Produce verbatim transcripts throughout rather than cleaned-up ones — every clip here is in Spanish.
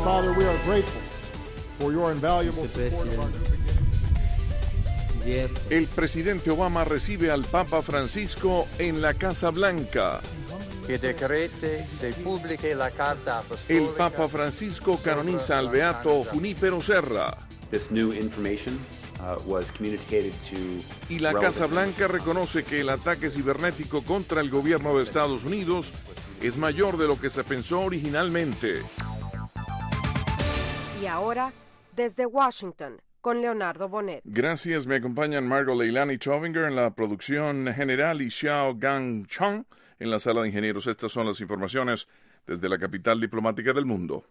Father, we are grateful for your invaluable support of our new beginning. El presidente Obama recibe al Papa Francisco en la Casa Blanca. Que decrete se publique la carta apostólica. El Papa Francisco canoniza al beato Junípero Serra. This new information uh, was communicated to Y la Casa Blanca reconoce que el ataque cibernético contra el gobierno de Estados Unidos es mayor de lo que se pensó originalmente. Y ahora, desde Washington, con Leonardo Bonet. Gracias, me acompañan Margot Leilani Chovinger en la producción general y Xiao Gang Chang en la sala de ingenieros. Estas son las informaciones desde la capital diplomática del mundo.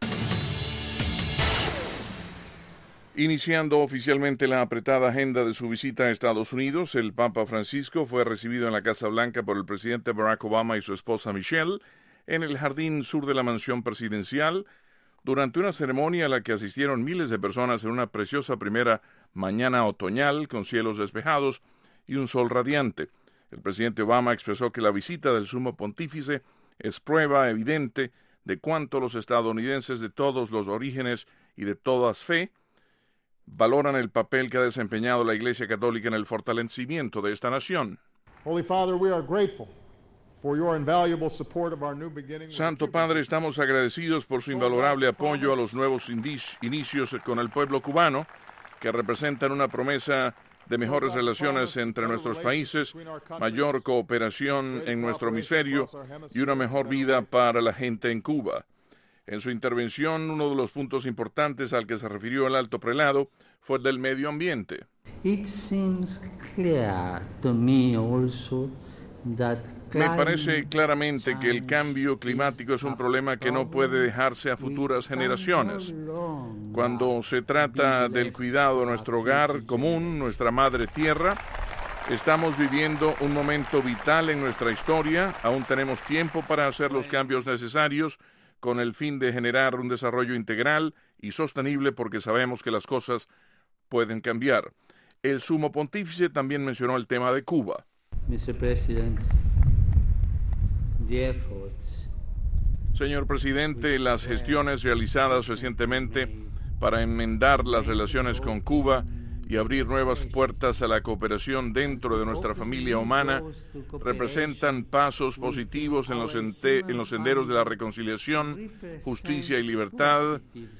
Iniciando oficialmente la apretada agenda de su visita a Estados Unidos, el Papa Francisco fue recibido en la Casa Blanca por el presidente Barack Obama y su esposa Michelle en el jardín sur de la mansión presidencial durante una ceremonia a la que asistieron miles de personas en una preciosa primera mañana otoñal con cielos despejados y un sol radiante. El presidente Obama expresó que la visita del sumo pontífice es prueba evidente de cuánto los estadounidenses de todos los orígenes y de todas fe valoran el papel que ha desempeñado la Iglesia Católica en el fortalecimiento de esta nación. Holy Father, we are grateful for your invaluable support of our new beginning. Santo Padre, estamos agradecidos por su invalorable apoyo a los nuevos inicios con el pueblo cubano, que representan una promesa de mejores relaciones entre nuestros países, mayor cooperación en nuestro hemisferio y una mejor vida para la gente en Cuba. En su intervención, uno de los puntos importantes al que se refirió el alto prelado fue el del medio ambiente. It seems clear to me also that Me parece claramente que el cambio climático es un problema que no puede dejarse a futuras generaciones. Cuando se trata del cuidado de nuestro hogar común, nuestra madre tierra, estamos viviendo un momento vital en nuestra historia. Aún tenemos tiempo para hacer los cambios necesarios con el fin de generar un desarrollo integral y sostenible, porque sabemos que las cosas pueden cambiar. El sumo pontífice también mencionó el tema de Cuba. mister President, the efforts Señor presidente, las gestiones realizadas recientemente para enmendar las relaciones con Cuba y abrir nuevas puertas a la cooperación dentro de nuestra familia humana representan pasos positivos en los, ente- en los senderos de la reconciliación, justicia y libertad.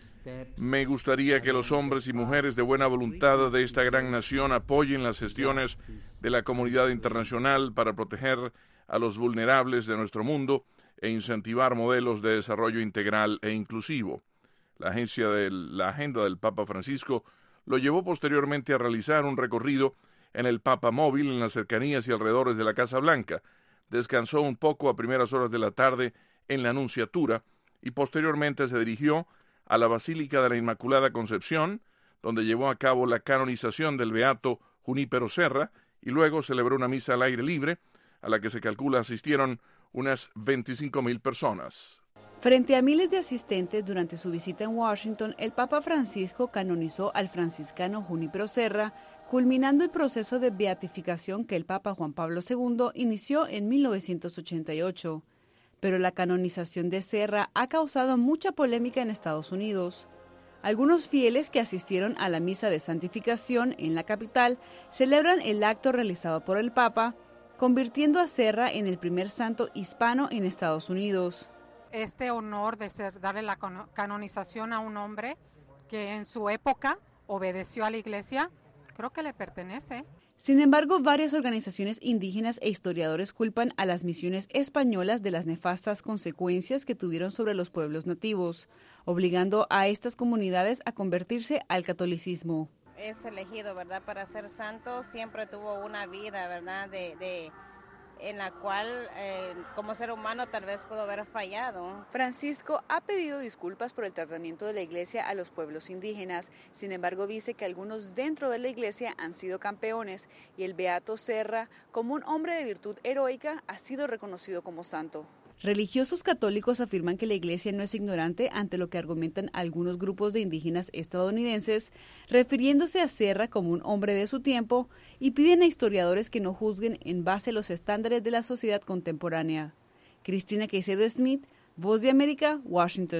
Me gustaría que los hombres y mujeres de buena voluntad de esta gran nación apoyen las gestiones de la comunidad internacional para proteger a los vulnerables de nuestro mundo e incentivar modelos de desarrollo integral e inclusivo. La agencia de la agenda del Papa Francisco lo llevó posteriormente a realizar un recorrido en el Papa Móvil en las cercanías y alrededores de la Casa Blanca. Descansó un poco a primeras horas de la tarde en la Anunciatura y posteriormente se dirigió a la Basílica de la Inmaculada Concepción, donde llevó a cabo la canonización del beato Junípero Serra y luego celebró una misa al aire libre, a la que se calcula asistieron unas veinticinco mil personas. Frente a miles de asistentes durante su visita en Washington, el Papa Francisco canonizó al franciscano Junípero Serra, culminando el proceso de beatificación que el Papa Juan Pablo segundo inició en mil novecientos ochenta y ocho. Pero la canonización de Serra ha causado mucha polémica en Estados Unidos. Algunos fieles que asistieron a la misa de santificación en la capital celebran el acto realizado por el Papa, convirtiendo a Serra en el primer santo hispano en Estados Unidos. Este honor de ser, darle la canonización a un hombre que en su época obedeció a la Iglesia, creo que le pertenece. Sin embargo, varias organizaciones indígenas e historiadores culpan a las misiones españolas de las nefastas consecuencias que tuvieron sobre los pueblos nativos, obligando a estas comunidades a convertirse al catolicismo. Es elegido, ¿verdad?, para ser santo, siempre tuvo una vida, ¿verdad?, de... de... en la cual eh, como ser humano tal vez pudo haber fallado. Francisco ha pedido disculpas por el tratamiento de la Iglesia a los pueblos indígenas. Sin embargo, dice que algunos dentro de la Iglesia han sido campeones y el beato Serra, como un hombre de virtud heroica, ha sido reconocido como santo. Religiosos católicos afirman que la Iglesia no es ignorante ante lo que argumentan algunos grupos de indígenas estadounidenses, refiriéndose a Serra como un hombre de su tiempo, y piden a historiadores que no juzguen en base a los estándares de la sociedad contemporánea. Cristina Caicedo Smith, Voz de América, Washington.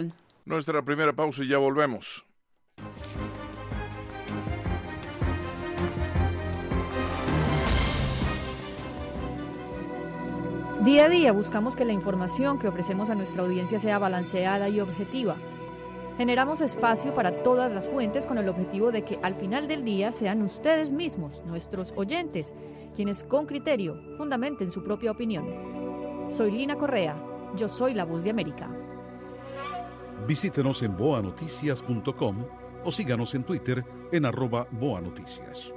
Nuestra primera pausa y ya volvemos. Día a día buscamos que la información que ofrecemos a nuestra audiencia sea balanceada y objetiva. Generamos espacio para todas las fuentes con el objetivo de que al final del día sean ustedes mismos, nuestros oyentes, quienes con criterio fundamenten su propia opinión. Soy Lina Correa, yo soy la Voz de América. Visítenos en boa noticias punto com o síganos en Twitter en arroba boanoticias.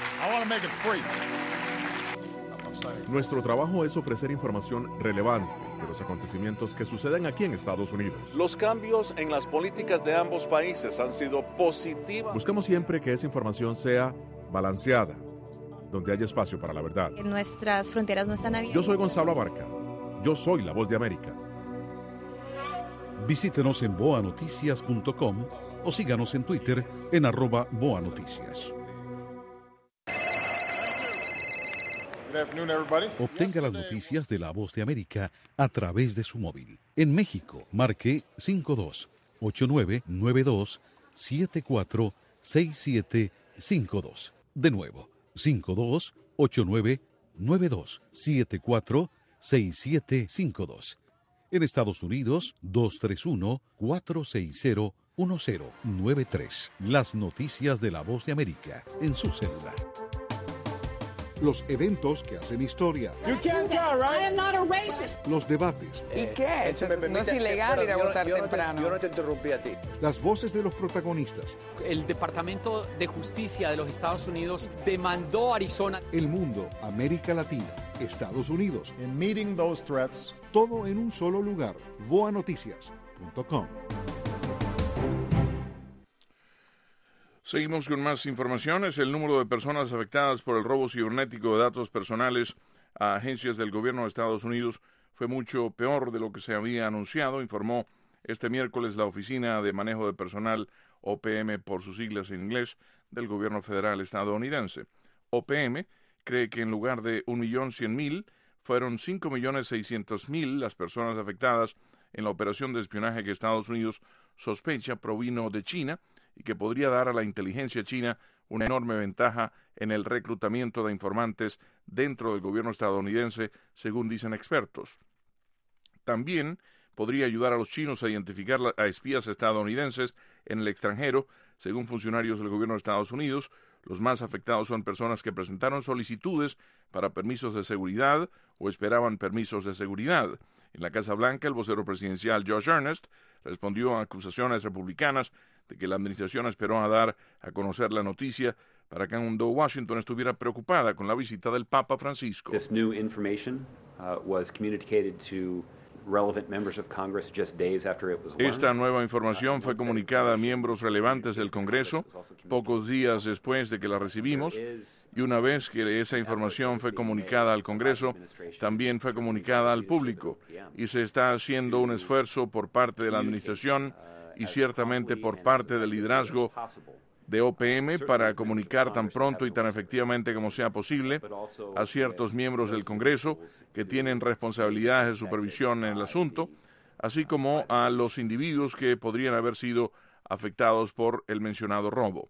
Nuestro trabajo es ofrecer información relevante de los acontecimientos que suceden aquí en Estados Unidos. Los cambios en las políticas de ambos países han sido positivas. Buscamos siempre que esa información sea balanceada, donde haya espacio para la verdad. Nuestras fronteras no están abiertas. Yo soy Gonzalo Abarca. Yo soy la Voz de América. Visítenos en boa noticias punto com o síganos en Twitter en arroba boanoticias. Obtenga las noticias de La Voz de América a través de su móvil. En México, marque cinco dos ocho nueve nueve dos siete cuatro seis siete cinco dos. De nuevo, cinco dos ocho nueve nueve dos siete cuatro seis siete cinco dos. En Estados Unidos, dos tres uno cuatro seis cero uno cero nueve tres. Las noticias de La Voz de América en su celular. Los eventos que hacen historia. You can't tell, right? I am not a racist. Los debates. ¿Y qué? Eh, me no es ilegal ir a yo, votar yo temprano. No te, yo no te interrumpí a ti. Las voces de los protagonistas. El Departamento de Justicia de los Estados Unidos demandó a Arizona. El mundo, América Latina, Estados Unidos. In meeting those threats. Todo en un solo lugar. boa noticias punto com. Seguimos con más informaciones. El número de personas afectadas por el robo cibernético de datos personales a agencias del gobierno de Estados Unidos fue mucho peor de lo que se había anunciado, informó este miércoles la Oficina de Manejo de Personal, O P M por sus siglas en inglés, del gobierno federal estadounidense. O P M cree que en lugar de un millón cien mil, fueron cinco millones seiscientos mil las personas afectadas en la operación de espionaje que Estados Unidos sospecha provino de China y que podría dar a la inteligencia china una enorme ventaja en el reclutamiento de informantes dentro del gobierno estadounidense, según dicen expertos. También podría ayudar a los chinos a identificar a espías estadounidenses en el extranjero, según funcionarios del gobierno de Estados Unidos. Los más afectados son personas que presentaron solicitudes para permisos de seguridad o esperaban permisos de seguridad. En la Casa Blanca, el vocero presidencial Josh Earnest respondió a acusaciones republicanas de que la administración esperó a dar a conocer la noticia para que cuando Washington estuviera preocupada con la visita del Papa Francisco. This new information uh, was communicated to relevant members of Congress just days after it was learned. Esta nueva información fue comunicada a miembros relevantes del Congreso pocos días después de que la recibimos, y una vez que esa información fue comunicada al Congreso, también fue comunicada al público, y se está haciendo un esfuerzo por parte de la administración y ciertamente por parte del liderazgo de O P M para comunicar tan pronto y tan efectivamente como sea posible a ciertos miembros del Congreso que tienen responsabilidades de supervisión en el asunto, así como a los individuos que podrían haber sido afectados por el mencionado robo.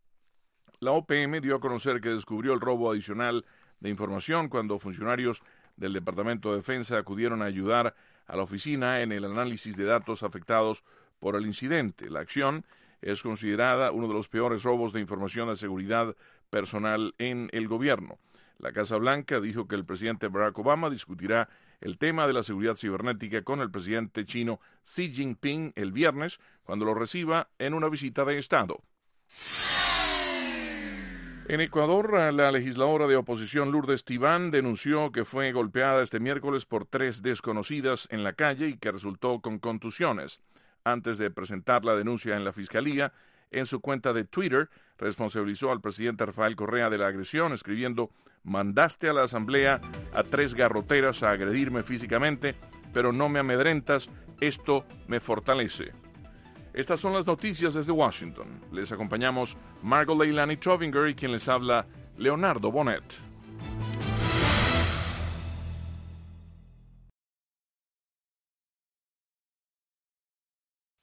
La O P M dio a conocer que descubrió el robo adicional de información cuando funcionarios del Departamento de Defensa acudieron a ayudar a la oficina en el análisis de datos afectados por el incidente. La acción es considerada uno de los peores robos de información de seguridad personal en el gobierno. La Casa Blanca dijo que el presidente Barack Obama discutirá el tema de la seguridad cibernética con el presidente chino Xi Jinping el viernes, cuando lo reciba en una visita de Estado. En Ecuador, la legisladora de oposición Lourdes Tibán denunció que fue golpeada este miércoles por tres desconocidas en la calle y que resultó con contusiones. Antes de presentar la denuncia en la Fiscalía, en su cuenta de Twitter, responsabilizó al presidente Rafael Correa de la agresión, escribiendo: «Mandaste a la Asamblea a tres garroteras a agredirme físicamente, pero no me amedrentas, esto me fortalece». Estas son las noticias desde Washington. Les acompañamos Margot Leilani Trovinger y quien les habla, Leonardo Bonet.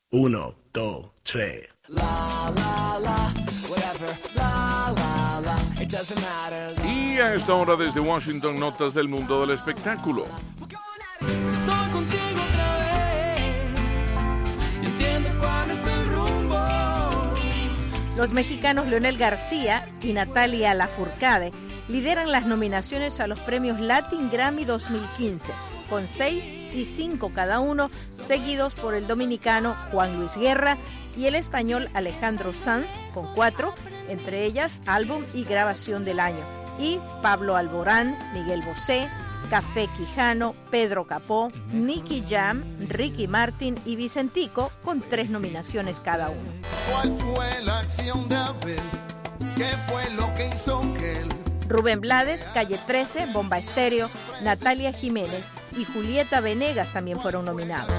Uno, dos, tres. La, la, la, whatever, la, la, la, it doesn't matter. Y a esta hora desde Washington, notas del mundo del espectáculo. Estoy contigo otra vez, y entiendo cuál es el rumbo. Los mexicanos Leonel García y Natalia Lafourcade lideran las nominaciones a los premios Latin Grammy dos mil quince, con seis y cinco cada uno, seguidos por el dominicano Juan Luis Guerra y el español Alejandro Sanz, con cuatro, entre ellas álbum y grabación del año, y Pablo Alborán, Miguel Bosé, Café Quijano, Pedro Capó, Nicky Jam, Ricky Martin y Vicentico, con tres nominaciones cada uno. ¿Cuál fue la acción de Abel? ¿Qué fue lo que hizo que él? Rubén Blades, Calle trece, Bomba Estéreo, Natalia Jiménez y Julieta Venegas también fueron nominados.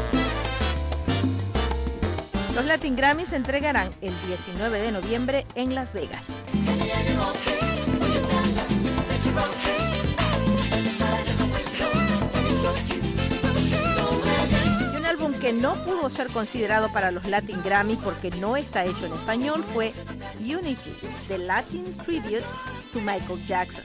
Los Latin Grammys se entregarán el diecinueve de noviembre en Las Vegas. Y un álbum que no pudo ser considerado para los Latin Grammy porque no está hecho en español fue Unity, The Latin Tribute to Michael Jackson.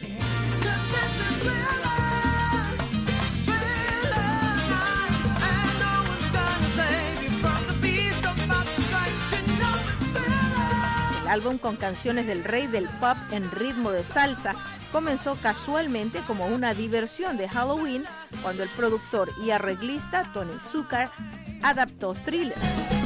El álbum, con canciones del rey del pop en ritmo de salsa, comenzó casualmente como una diversión de Halloween cuando el productor y arreglista Tony Zucker adaptó Thriller.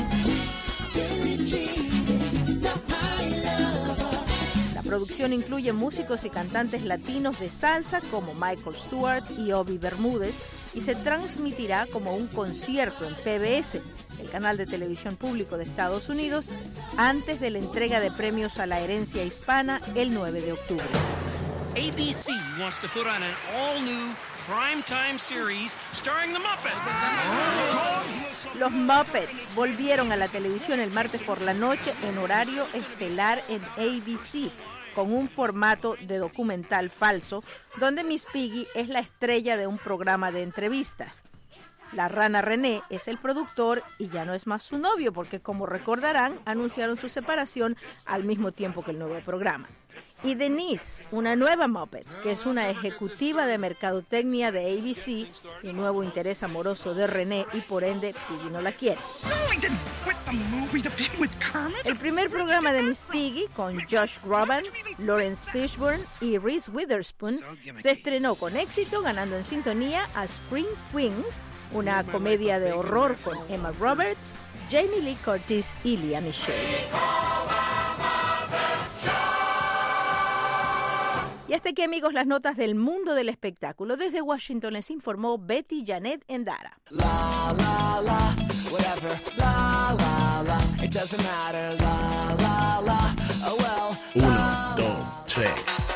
La producción incluye músicos y cantantes latinos de salsa como Michael Stewart y Obi Bermúdez y se transmitirá como un concierto en P B S, el canal de televisión público de Estados Unidos, antes de la entrega de premios a la herencia hispana el nueve de octubre. A B C wants to put on an all-new primetime series starring the Muppets. Los Muppets volvieron a la televisión el martes por la noche en horario estelar en A B C, con un formato de documental falso, donde Miss Piggy es la estrella de un programa de entrevistas. La rana René es el productor y ya no es más su novio, porque, como recordarán, anunciaron su separación al mismo tiempo que el nuevo programa. Y Denise, una nueva Muppet, que es una ejecutiva de mercadotecnia de A B C y nuevo interés amoroso de René, y por ende Piggy no la quiere. El primer programa de Miss Piggy, con Josh Groban, Lawrence Fishburne y Reese Witherspoon, se estrenó con éxito, ganando en sintonía a Scream Queens, una comedia de horror con Emma Roberts, Jamie Lee Curtis y Lea Michele. Y hasta aquí, amigos, las notas del mundo del espectáculo. Desde Washington les informó Betty Janet Endara. La, la, la, whatever, la, la, la, it doesn't matter, la, la, la, oh well. Uno, dos, tres.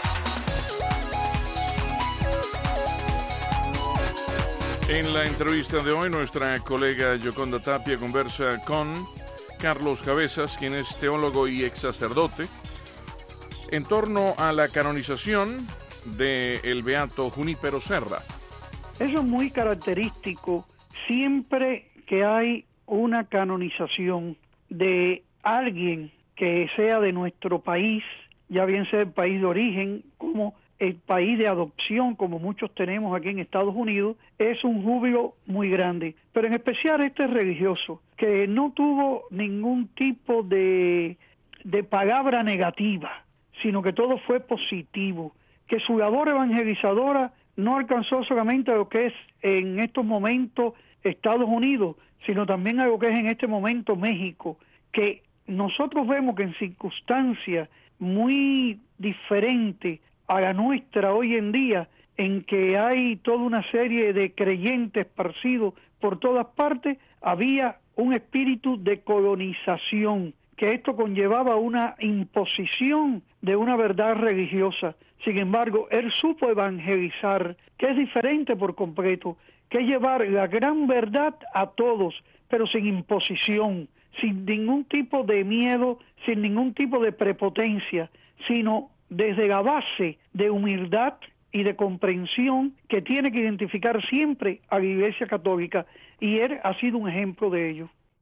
En la entrevista de hoy, nuestra colega Yoconda Tapia conversa con Carlos Cabezas, quien es teólogo y ex sacerdote, en torno a la canonización del beato Junípero Serra. Eso es muy característico. Siempre que hay una canonización de alguien que sea de nuestro país, ya bien sea el país de origen como el país de adopción, como muchos tenemos aquí en Estados Unidos, es un júbilo muy grande. Pero en especial este religioso, que no tuvo ningún tipo de, de palabra negativa, sino que todo fue positivo, que su labor evangelizadora no alcanzó solamente a lo que es en estos momentos Estados Unidos, sino también a lo que es en este momento México, que nosotros vemos que en circunstancias muy diferentes a la nuestra hoy en día, en que hay toda una serie de creyentes esparcidos por todas partes, había un espíritu de colonización, que esto conllevaba una imposición de una verdad religiosa. Sin embargo, él supo evangelizar, que es diferente por completo, que es llevar la gran verdad a todos, pero sin imposición, sin ningún tipo de miedo, sin ningún tipo de prepotencia, sino desde la base de humildad y de comprensión que tiene que identificar siempre a la Iglesia Católica, y él ha sido un ejemplo de ello.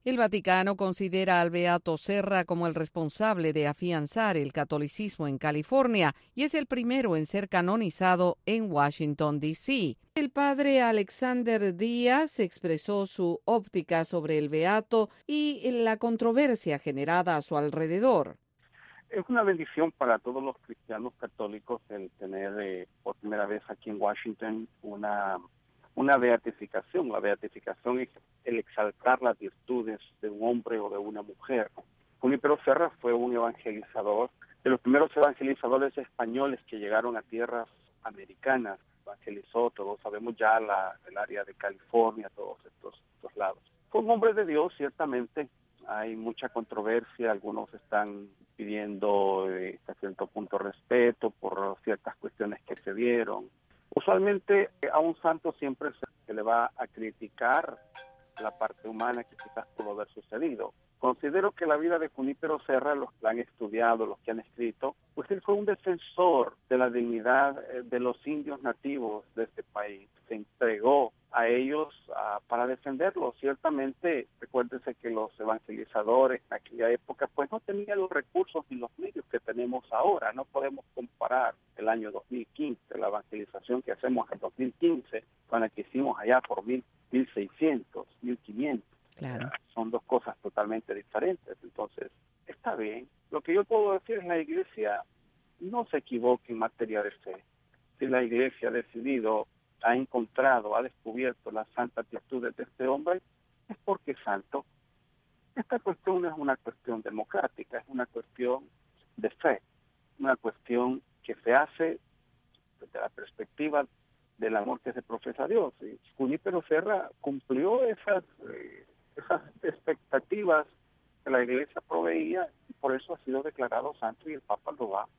El Vaticano considera al beato Serra como el responsable de afianzar el catolicismo en California y es el primero en ser canonizado en Washington, D C El padre Alexander Díaz expresó su óptica sobre el beato y la controversia generada a su alrededor. Es una bendición para todos los cristianos católicos el tener eh, por primera vez aquí en Washington una... una beatificación. La beatificación es el exaltar las virtudes de un hombre o de una mujer. Junípero Serra fue un evangelizador, de los primeros evangelizadores españoles que llegaron a tierras americanas. Evangelizó, todos sabemos ya, la, el área de California, todos estos, estos lados. Fue un hombre de Dios, ciertamente. Hay mucha controversia, algunos están pidiendo eh, hasta cierto punto respeto por ciertas cuestiones que se dieron. Usualmente a un santo siempre se le va a criticar la parte humana que quizás pudo haber sucedido. Considero que la vida de Junípero Serra, los que la han estudiado, los que han escrito, pues él fue un defensor de la dignidad de los indios nativos de este país. Se entregó a ellos uh, para defenderlos. Ciertamente, recuérdense que los evangelizadores en aquella época pues no tenían los recursos ni los medios que tenemos ahora. No podemos comparar el año dos mil quince, la evangelización que hacemos en dos mil quince, con la que hicimos allá por mil seiscientos, mil quinientos. Claro. Uh, son dos cosas totalmente diferentes. Entonces, está bien. Lo que yo puedo decir es que la Iglesia no se equivoque en materia de fe. Si la Iglesia ha decidido, ha encontrado, ha descubierto las santas virtudes de este hombre, es porque es santo. Esta cuestión no es una cuestión democrática, es una cuestión de fe, una cuestión que se hace desde la perspectiva del amor que se profesa a Dios. Y Junípero Serra cumplió esas, eh, esas expectativas que la Iglesia proveía y por eso ha sido declarado santo y el Papa lo va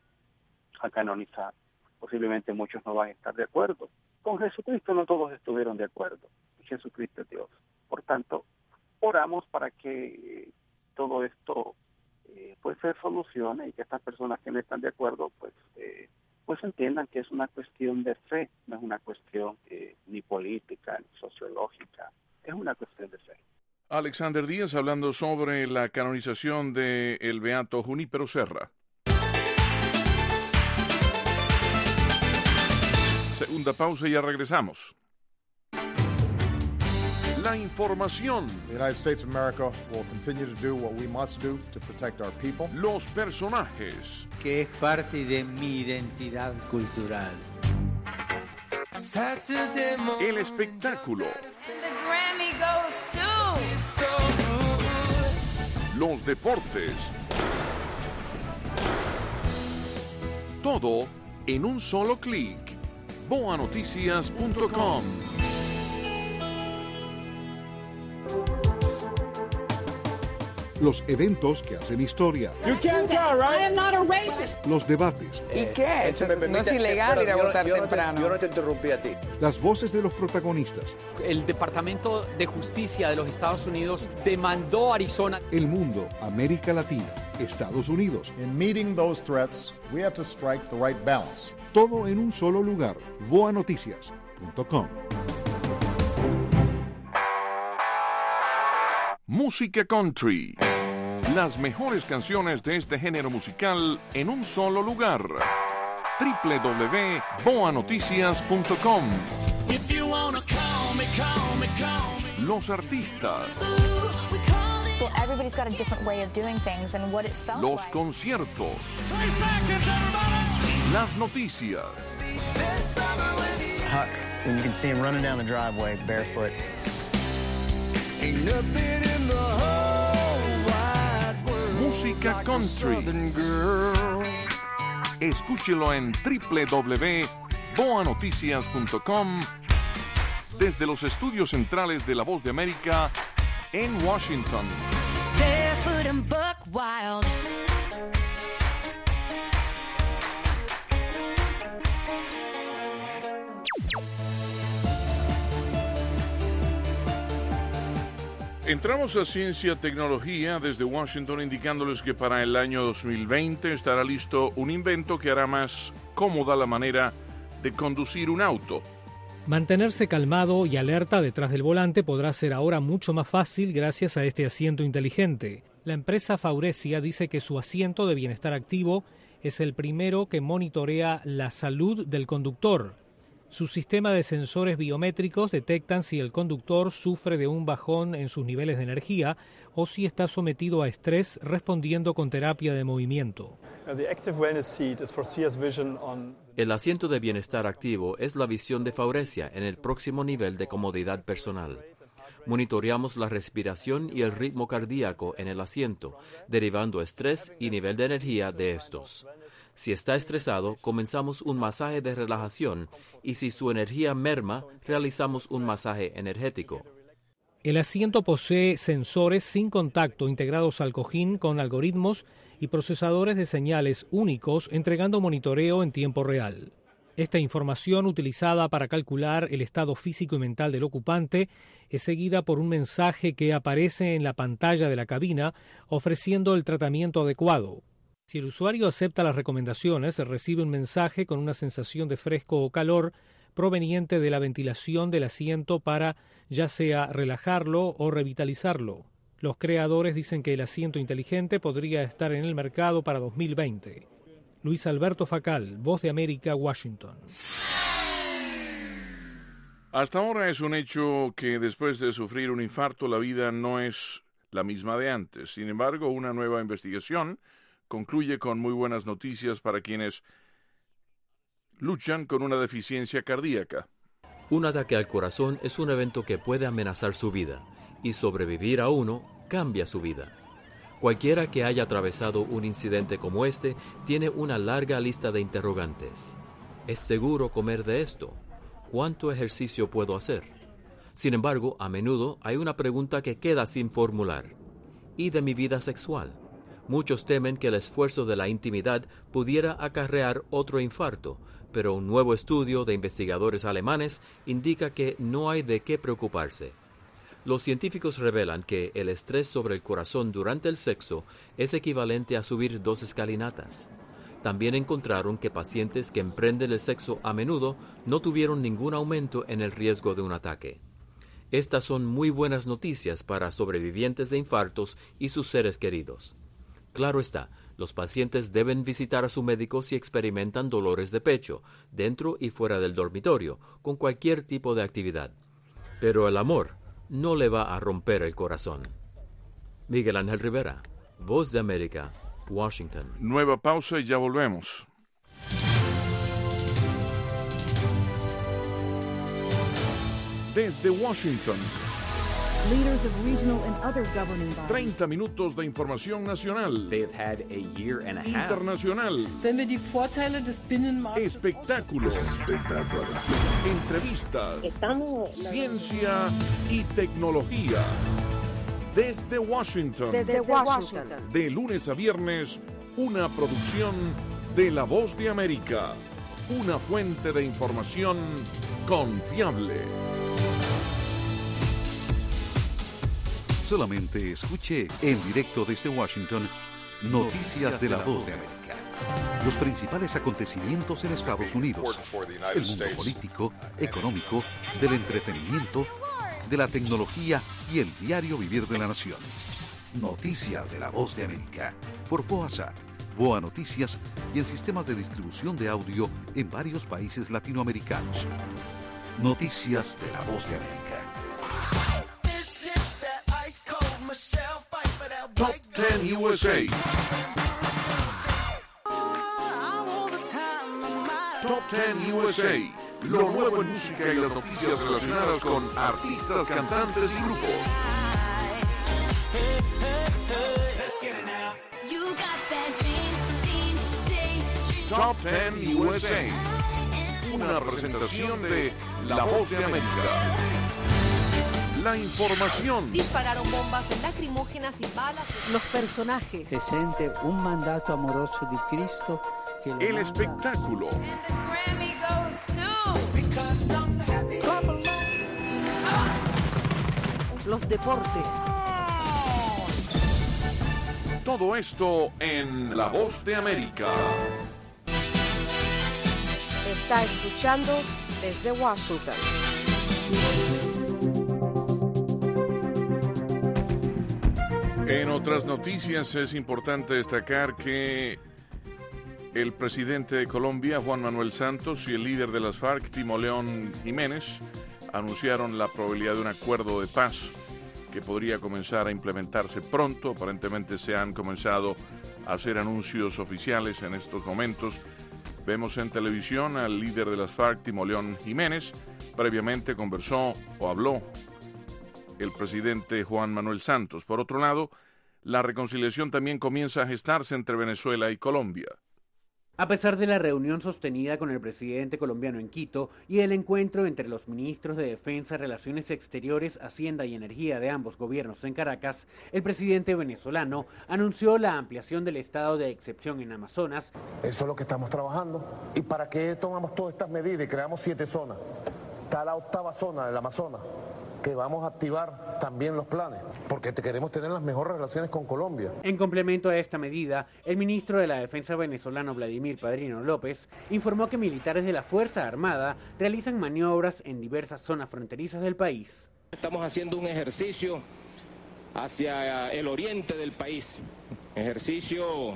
a canonizar. Posiblemente muchos no van a estar de acuerdo. Con Jesucristo no todos estuvieron de acuerdo. Jesucristo es Dios. Por tanto, oramos para que todo esto eh, pues se solucione y que estas personas que no están de acuerdo pues eh, pues entiendan que es una cuestión de fe, no es una cuestión eh, ni política ni sociológica, es una cuestión de fe. Alexander Díaz hablando sobre la canonización de el beato Junípero Serra. Segunda pausa y ya regresamos. La información. The United States of America will continue to do what we must do to protect our people. Los personajes. Que es parte de mi identidad cultural. El espectáculo. The Grammy goes to... Los deportes. Todo en un solo clic. boa noticias punto com. Los eventos que hacen historia. You can't tell, right? I am not a racist. Los debates. ¿Y qué? Eh, me no es ilegal ir a votar yo, yo temprano. No te, yo no te interrumpí a ti. Las voces de los protagonistas. El Departamento de Justicia de los Estados Unidos demandó a Arizona. El mundo, América Latina, Estados Unidos. In meeting those threats, we have to strike the right balance. Todo en un solo lugar. boa noticias punto com. Música country. Las mejores canciones de este género musical en un solo lugar. doble u doble u doble u punto boa noticias punto com. Los artistas. Well, everybody's got a different way of doing things and what it felt Los like. conciertos. Las noticias. Huck, when you can see him running down the driveway barefoot. Ain't nothing in the whole wide world Música like country. a Southern girl. Escúchelo en doble u doble u doble u punto boa noticias punto com desde los estudios centrales de La Voz de América en Washington. Barefoot and buck wild. Entramos a Ciencia Tecnología desde Washington indicándoles que para el año dos mil veinte estará listo un invento que hará más cómoda la manera de conducir un auto. Mantenerse calmado y alerta detrás del volante podrá ser ahora mucho más fácil gracias a este asiento inteligente. La empresa Faurecia dice que su asiento de bienestar activo es el primero que monitorea la salud del conductor. Su sistema de sensores biométricos detectan si el conductor sufre de un bajón en sus niveles de energía o si está sometido a estrés respondiendo con terapia de movimiento. El asiento de bienestar activo es la visión de Faurecia en el próximo nivel de comodidad personal. Monitoreamos la respiración y el ritmo cardíaco en el asiento, derivando estrés y nivel de energía de estos. Si está estresado, comenzamos un masaje de relajación y si su energía merma, realizamos un masaje energético. El asiento posee sensores sin contacto integrados al cojín con algoritmos y procesadores de señales únicos entregando monitoreo en tiempo real. Esta información, utilizada para calcular el estado físico y mental del ocupante, es seguida por un mensaje que aparece en la pantalla de la cabina ofreciendo el tratamiento adecuado. Si el usuario acepta las recomendaciones, recibe un mensaje con una sensación de fresco o calor proveniente de la ventilación del asiento para ya sea relajarlo o revitalizarlo. Los creadores dicen que el asiento inteligente podría estar en el mercado para dos mil veinte. Luis Alberto Facal, Voz de América, Washington. Hasta ahora es un hecho que después de sufrir un infarto la vida no es la misma de antes. Sin embargo, una nueva investigación concluye con muy buenas noticias para quienes luchan con una deficiencia cardíaca. Un ataque al corazón es un evento que puede amenazar su vida, y sobrevivir a uno cambia su vida. Cualquiera que haya atravesado un incidente como este tiene una larga lista de interrogantes. ¿Es seguro comer de esto? ¿Cuánto ejercicio puedo hacer? Sin embargo, a menudo hay una pregunta que queda sin formular. ¿Y de mi vida sexual? Muchos temen que el esfuerzo de la intimidad pudiera acarrear otro infarto, pero un nuevo estudio de investigadores alemanes indica que no hay de qué preocuparse. Los científicos revelan que el estrés sobre el corazón durante el sexo es equivalente a subir dos escalinatas. También encontraron que pacientes que emprenden el sexo a menudo no tuvieron ningún aumento en el riesgo de un ataque. Estas son muy buenas noticias para sobrevivientes de infartos y sus seres queridos. Claro está, los pacientes deben visitar a su médico si experimentan dolores de pecho, dentro y fuera del dormitorio, con cualquier tipo de actividad. Pero el amor no le va a romper el corazón. Miguel Ángel Rivera, Voz de América, Washington. Nueva pausa y ya volvemos. Desde Washington, Leaders of regional and other governing bodies. treinta minutos de información nacional, internacional, espectáculos, entrevistas, ciencia y tecnología. Desde Washington, Desde Washington, de lunes a viernes, una producción de La Voz de América, una fuente de información confiable. Solamente escuche en directo desde Washington Noticias de la Voz de América. Los principales acontecimientos en Estados Unidos, el mundo político, económico, del entretenimiento, de la tecnología y el diario vivir de la nación. Noticias de la Voz de América por VOASat, VOA Noticias y en sistemas de distribución de audio en varios países latinoamericanos. Noticias de la Voz de América. Top diez U S A. Top diez U S A. Lo nuevo en música y las noticias relacionadas con artistas, cantantes y grupos. Top diez U S A. Una presentación de La Voz de América. La información. Dispararon bombas lacrimógenas y balas. Los personajes. Presente un mandato amoroso de Cristo. Que lo El manda. espectáculo. Los deportes. Todo esto en La Voz de América. está escuchando desde Washington. En otras noticias es importante destacar que el presidente de Colombia, Juan Manuel Santos, y el líder de las FARC, Timo León Jiménez, anunciaron la probabilidad de un acuerdo de paz que podría comenzar a implementarse pronto. Aparentemente se han comenzado a hacer anuncios oficiales en estos momentos. Vemos en televisión al líder de las FARC, Timo León Jiménez. Previamente conversó o habló el presidente Juan Manuel Santos. Por otro lado, la reconciliación también comienza a gestarse entre Venezuela y Colombia. A pesar de la reunión sostenida con el presidente colombiano en Quito y el encuentro entre los ministros de Defensa, Relaciones Exteriores, Hacienda y Energía de ambos gobiernos en Caracas, el presidente venezolano anunció la ampliación del estado de excepción en Amazonas. Eso es lo que estamos trabajando. ¿Y para qué tomamos todas estas medidas y creamos siete zonas? Está la octava zona del Amazonas, que vamos a activar también los planes, porque te queremos tener las mejores relaciones con Colombia. En complemento a esta medida, el ministro de la Defensa venezolano, Vladimir Padrino López, informó que militares de la Fuerza Armada realizan maniobras en diversas zonas fronterizas del país. Estamos haciendo un ejercicio hacia el oriente del país, ejercicio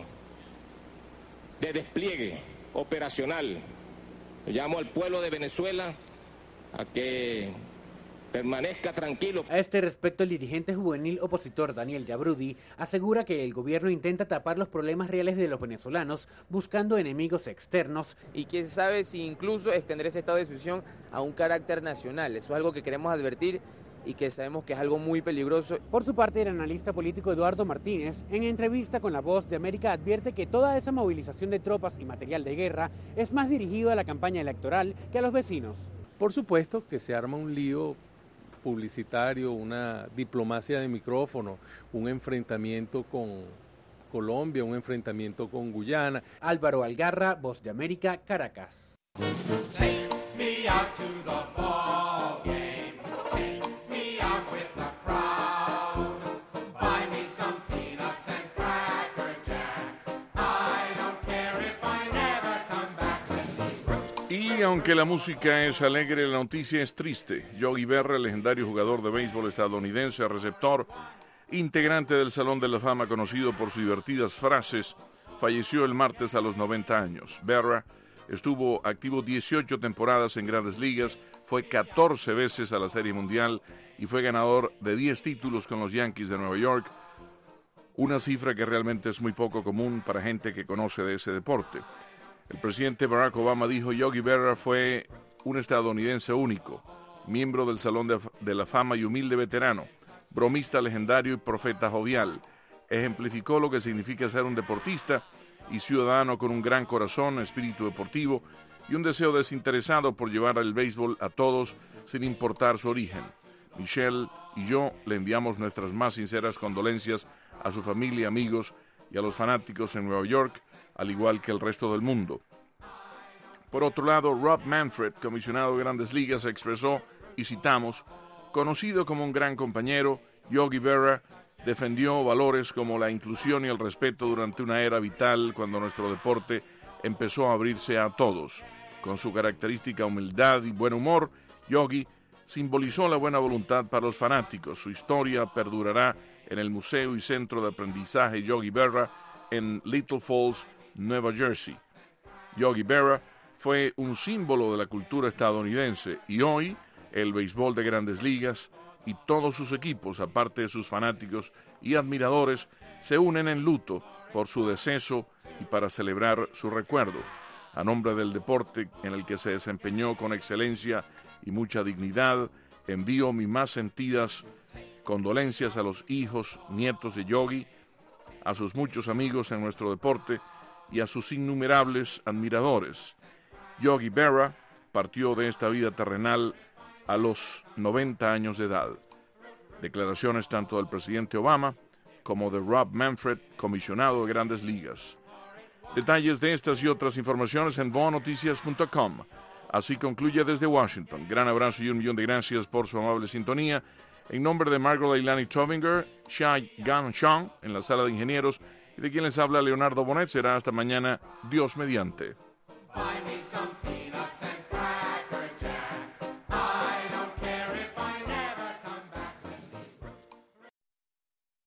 de despliegue operacional. Llamo al pueblo de Venezuela a que permanezca tranquilo. A este respecto, el dirigente juvenil opositor Daniel Yabrudi asegura que el gobierno intenta tapar los problemas reales de los venezolanos buscando enemigos externos. Y quién sabe si incluso extender ese estado de excepción a un carácter nacional. Eso es algo que queremos advertir y que sabemos que es algo muy peligroso. Por su parte, el analista político Eduardo Martínez, en entrevista con La Voz de América, advierte que toda esa movilización de tropas y material de guerra es más dirigido a la campaña electoral que a los vecinos. Por supuesto que se arma un lío publicitario, una diplomacia de micrófono, un enfrentamiento con Colombia, un enfrentamiento con Guyana. Álvaro Algarra, Voz de América, Caracas. Take me out to the ball game. Take me out with the crowd. Buy me some peanuts and cracker jack. I don't care if I never come back. Y aunque la música es alegre, la noticia es triste. Yogi Berra, el legendario jugador de béisbol estadounidense, receptor, integrante del Salón de la Fama, conocido por sus divertidas frases, falleció el martes a los noventa años. Berra estuvo activo dieciocho temporadas en Grandes Ligas, fue catorce veces a la Serie Mundial y fue ganador de diez títulos con los Yankees de Nueva York, una cifra que realmente es muy poco común para gente que conoce de ese deporte. El presidente Barack Obama dijo: Yogi Berra fue un estadounidense único, miembro del Salón de, de la Fama y humilde veterano, bromista legendario y profeta jovial. Ejemplificó lo que significa ser un deportista y ciudadano con un gran corazón, espíritu deportivo y un deseo desinteresado por llevar el béisbol a todos sin importar su origen. Michelle y yo le enviamos nuestras más sinceras condolencias a su familia, amigos y a los fanáticos en Nueva York, al igual que el resto del mundo. Por otro lado, Rob Manfred, comisionado de Grandes Ligas, expresó, y citamos: conocido como un gran compañero, Yogi Berra defendió valores como la inclusión y el respeto durante una era vital cuando nuestro deporte empezó a abrirse a todos. Con su característica humildad y buen humor, Yogi simbolizó la buena voluntad para los fanáticos. Su historia perdurará en el Museo y Centro de Aprendizaje Yogi Berra en Little Falls, Nueva Jersey. Yogi Berra fue un símbolo de la cultura estadounidense y hoy el béisbol de Grandes Ligas y todos sus equipos, aparte de sus fanáticos y admiradores, se unen en luto por su deceso y para celebrar su recuerdo. A nombre del deporte en el que se desempeñó con excelencia y mucha dignidad, envío mis más sentidas condolencias a los hijos, nietos de Yogi, a sus muchos amigos en nuestro deporte y a sus innumerables admiradores. Yogi Berra partió de esta vida terrenal a los noventa años de edad. Declaraciones tanto del presidente Obama como de Rob Manfred, comisionado de Grandes Ligas. Detalles de estas y otras informaciones en voa noticias punto com. Así concluye desde Washington. Gran abrazo y un millón de gracias por su amable sintonía. En nombre de Margaret Leilani Tobinger, Shai Gan Shang en la sala de ingenieros y de quien les habla Leonardo Bonet, será hasta mañana, Dios mediante. Buy me